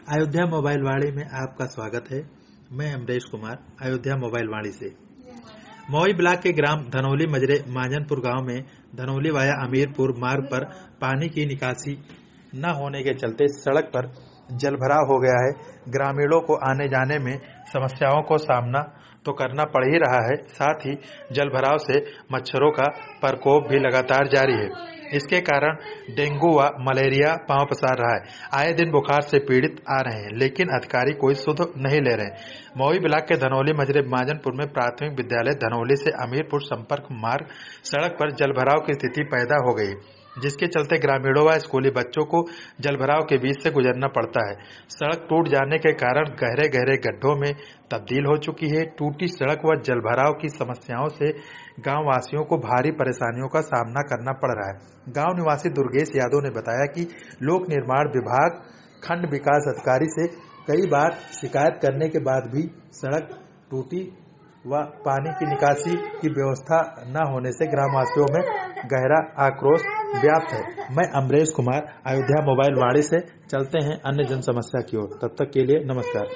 Ayodhya mobile वाणी में आपका स्वागत है। मैं अमरेश कुमार, अयोध्या मोबाइल वाणी से। मौई ब्लॉक के ग्राम धनौली मजरे मांजनपुर गांव में धनौली वाया अमीरपुर मार्ग पर पानी की निकासी न होने के चलते सड़क पर जलभराव हो गया है। ग्रामीणों को आने जाने में समस्याओं को सामना तो करना पड़ ही रहा है, साथ ही जलभराव से मच्छरों का प्रकोप भी लगातार जारी है। इसके कारण डेंगू व मलेरिया पांव पसार रहा है। आए दिन बुखार से पीड़ित आ रहे हैं, लेकिन अधिकारी कोई सुध नहीं ले रहे। मौई ब्लॉक के धनौली मजरे मांजनपुर में प्राथमिक विद्यालय धनौली से अमीरपुर संपर्क मार्ग सड़क पर जलभराव की स्थिति पैदा हो गई, जिसके चलते ग्रामीणों व स्कूली बच्चों को जलभराव के बीच से गुजरना पड़ता है। सड़क टूट जाने के कारण गहरे गहरे गड्ढों में तब्दील हो चुकी है। टूटी सड़क व जलभराव की समस्याओं से गांव वासियों को भारी परेशानियों का सामना करना पड़ रहा है। गांव निवासी दुर्गेश यादव ने बताया कि लोक निर्माण विभाग खंड विकास अधिकारी से कई बार शिकायत करने के बाद भी सड़क टूटी व पानी की निकासी की व्यवस्था न होने से ग्रामवासियों में गहरा आक्रोश व्याप्त है। मैं अमरेश कुमार, अयोध्या मोबाइल वाणी से। चलते हैं अन्य जन समस्या की ओर। तब तक के लिए नमस्कार।